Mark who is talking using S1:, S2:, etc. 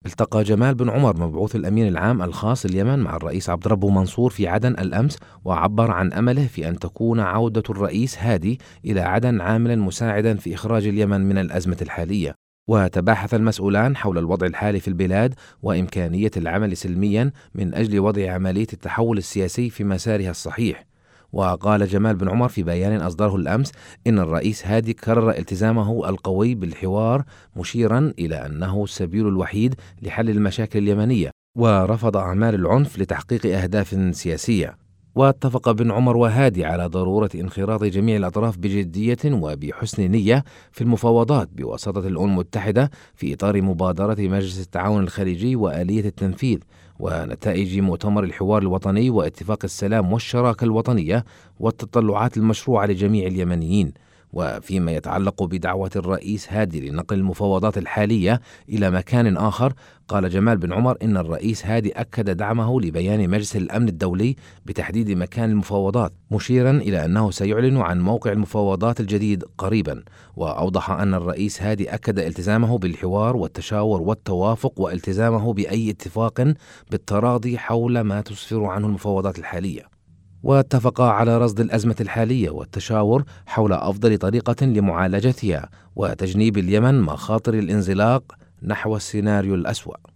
S1: التقى جمال بن عمر مبعوث الأمين العام الخاص اليمن مع الرئيس عبد ربه منصور في عدن الأمس، وعبر عن أمله في أن تكون عودة الرئيس هادي إلى عدن عاملا مساعدا في إخراج اليمن من الأزمة الحالية. وتباحث المسؤولان حول الوضع الحالي في البلاد وإمكانية العمل سلميا من أجل وضع عملية التحول السياسي في مسارها الصحيح. وقال جمال بن عمر في بيان أصدره الأمس إن الرئيس هادي كرر التزامه القوي بالحوار، مشيرا إلى أنه السبيل الوحيد لحل المشاكل اليمنية، ورفض أعمال العنف لتحقيق أهداف سياسية. واتفق بن عمر وهادي على ضرورة انخراط جميع الأطراف بجدية وبحسن نية في المفاوضات بواسطة الأمم المتحدة في إطار مبادرة مجلس التعاون الخليجي وآلية التنفيذ ونتائج مؤتمر الحوار الوطني واتفاق السلام والشراكة الوطنية والتطلعات المشروعة لجميع اليمنيين. وفيما يتعلق بدعوة الرئيس هادي لنقل المفاوضات الحالية إلى مكان آخر، قال جمال بن عمر إن الرئيس هادي أكد دعمه لبيان مجلس الأمن الدولي بتحديد مكان المفاوضات، مشيرا إلى أنه سيعلن عن موقع المفاوضات الجديد قريبا. وأوضح أن الرئيس هادي أكد التزامه بالحوار والتشاور والتوافق والتزامه بأي اتفاق بالتراضي حول ما تسفر عنه المفاوضات الحالية. واتفقا على رصد الأزمة الحالية والتشاور حول أفضل طريقة لمعالجتها وتجنيب اليمن مخاطر الانزلاق نحو السيناريو الأسوأ.